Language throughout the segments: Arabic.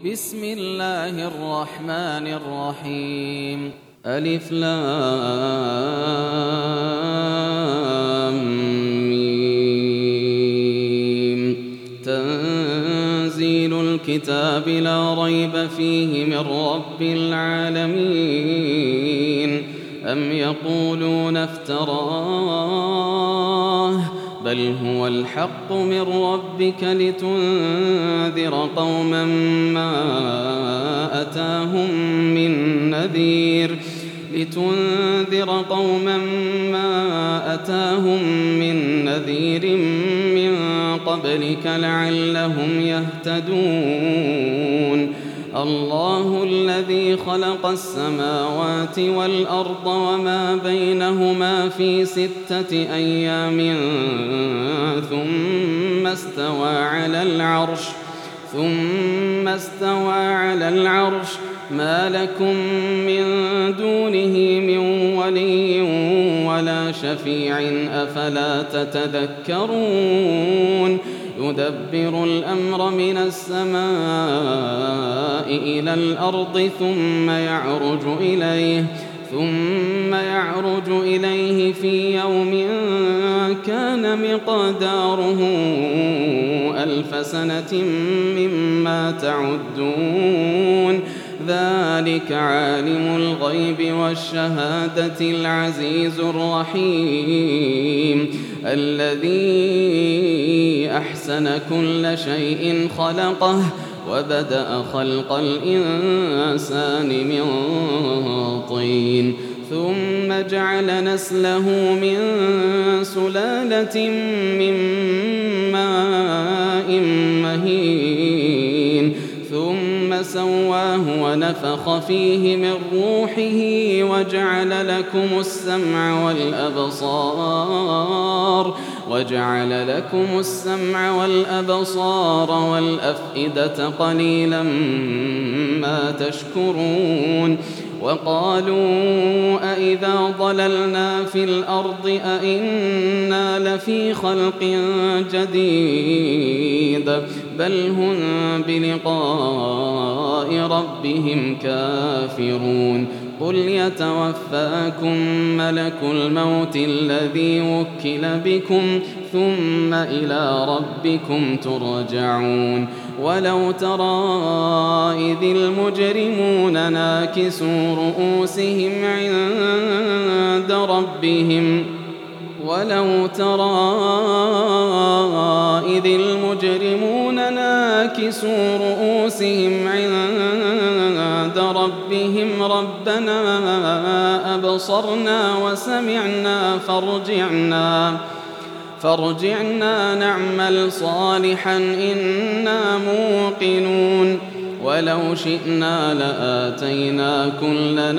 بسم الله الرحمن الرحيم ألف لام ميم تنزيل الكتاب لا ريب فيه من رب العالمين أم يقولون افتراه بل هو الحق من ربك لتنذر قوما ما أتاهم من نذير من قبلك لعلهم يهتدون الله الذي خلق السماوات والأرض وما بينهما في 6 أيام ثم استوى على العرش ما لكم من دونه من ولي ولا شفيع أفلا تتذكرون يدبر الأمر من السماء إلى الأرض ثم يعرج إليه في يوم كان مقداره 1000 سنة مما تعدون ذلك عالم الغيب والشهادة العزيز الرحيم الذي أحسن كل شيء خلقه وبدأ خلق الإنسان من طين ثم جعل نسله من سلالة من ماء مهين ثم سواه ونفخ فيه من روحه وجعل لكم السمع والأبصار والأفئدة قليلا ما تشكرون وقالوا أإذا ضللنا في الأرض أإنا لفي خلق جديد بل هم بلقاء ربهم كافرون قل يتوفاكم ملك الموت الذي وكل بكم ثم إلى ربكم ترجعون ولو ترى إذ المجرمون ناكسوا رؤوسهم عند ربهم ربنا أبصرنا وسمعنا فارجعنا نعمل صالحا إنا موقنون ولو شئنا لآتينا كل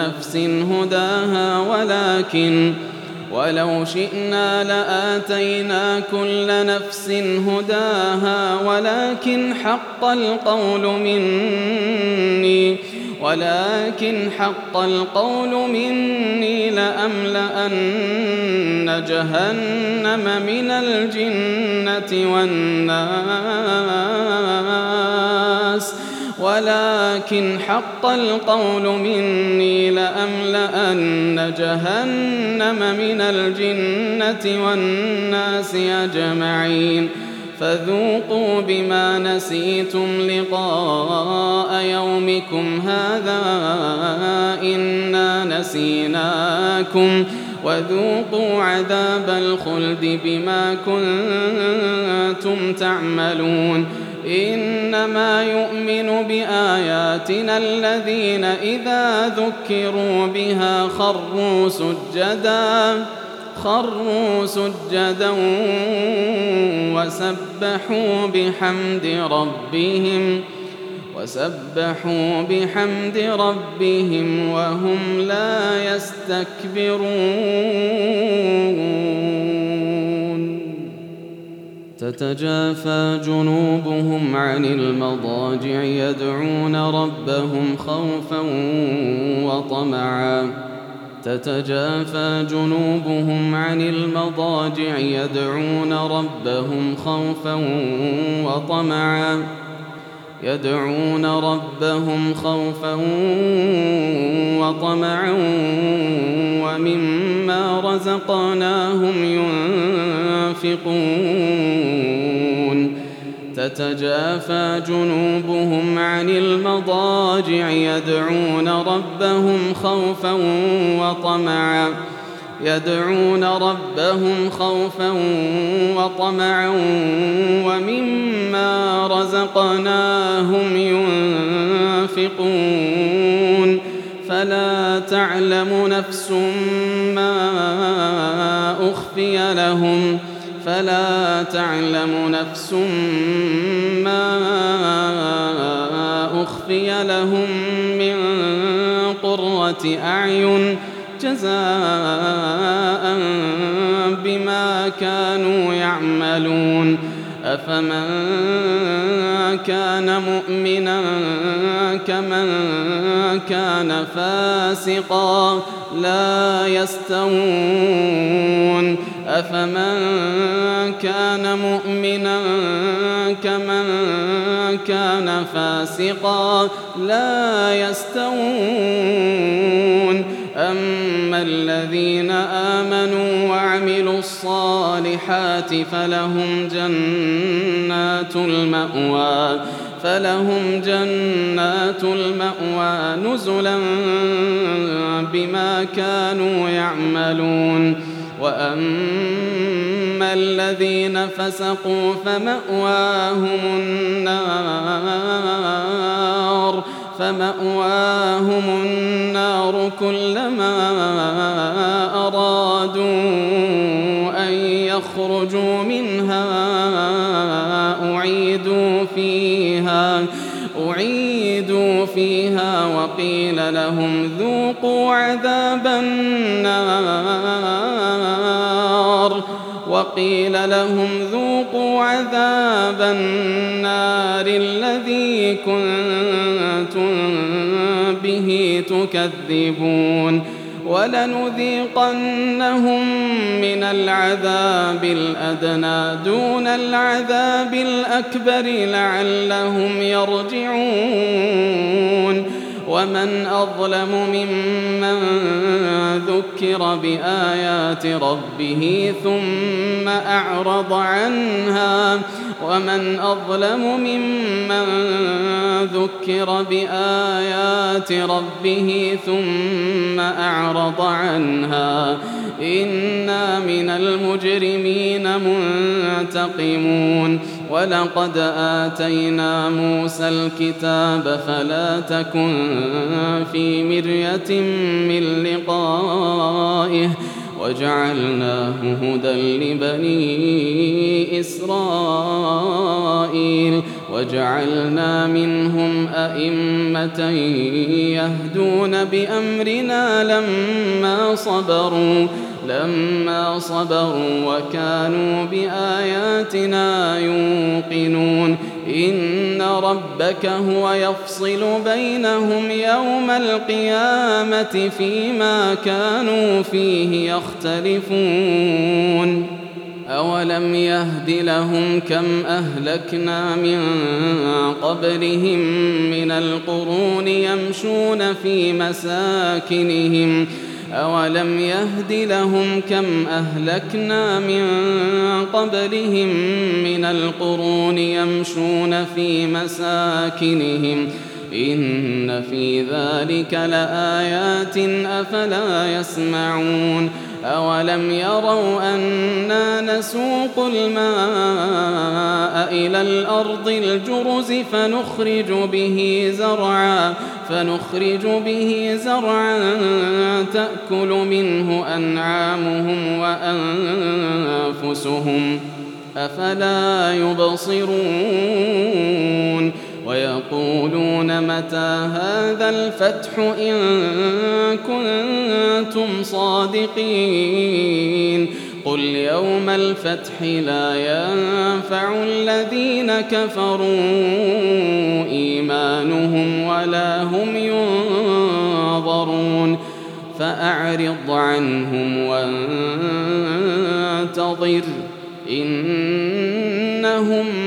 نفس هداها ولكن حق القول مني لأملأن جهنم من الجنة والناس أجمعين فذوقوا بما نسيتم لقاء يومكم هذا إنا نسيناكم وذوقوا عذاب الخلد بما كنتم تعملون إنما يؤمن بآياتنا الذين إذا ذكروا بها خروا سجدا وسبحوا بحمد ربهم وهم لا يستكبرون تتجافى جنوبهم عن المضاجع يدعون ربهم خوفا وطمعا تتجافى جنوبهم عن المضاجع يدعون ربهم خوفا وطمعا يدعون ربهم خوفا وطمعا ومما رزقناهم ينفقون تتجافى جنوبهم عن المضاجع يدعون ربهم خوفا وطمعا ومما رزقناهم ينفقون فلا تعلم نفس ما أخفي لهم من قرة أعين جزاء بما كانوا يعملون أفمن كان مؤمنا كمن كان فاسقا لا يستوون أفمن كان مؤمنا كمن كان فاسقا لا يستوون أما الذين آمنوا وعملوا الصالحات فلهم جنات المأوى نزلا بما كانوا يعملون وأما الذين فسقوا فمأواهم النار كلما أرادوا أن يخرجوا منها أعيدوا فيها وقيل لهم ذوقوا عذاب النار الذي كنتم به تكذبون ولنذيقنهم من العذاب الأدنى دون العذاب الأكبر لعلهم يرجعون ومن أظلم ممن ذكر بآيات ربه ثم أعرض عنها إنا من المجرمين منتقمون ولقد آتينا موسى الكتاب فلا تكن في مرية من لقائه وجعلناه هدى لبني إسرائيل وجعلنا منهم أئمة يهدون بأمرنا لما صبروا وكانوا بآياتنا يوقنون إن ربك هو يفصل بينهم يوم القيامة فيما كانوا فيه يختلفون أولم يهد لهم كم أهلكنا من قبلهم من القرون يمشون في مساكنهم أولم يهد لهم كم أهلكنا من قبلهم من القرون يمشون في مساكنهم إن في ذلك لآيات أفلا يسمعون أولم يروا أنا نسوق الماء إلى الأرض الجرز فنخرج به زرعا تأكل منه أنعامهم وأنفسهم أفلا يبصرون ويقولون متى هذا الفتح إن كنتم صادقين قل يوم الفتح لا ينفع الذين كفروا إيمانهم ولا هم ينظرون فأعرض عنهم وانتظر إنهم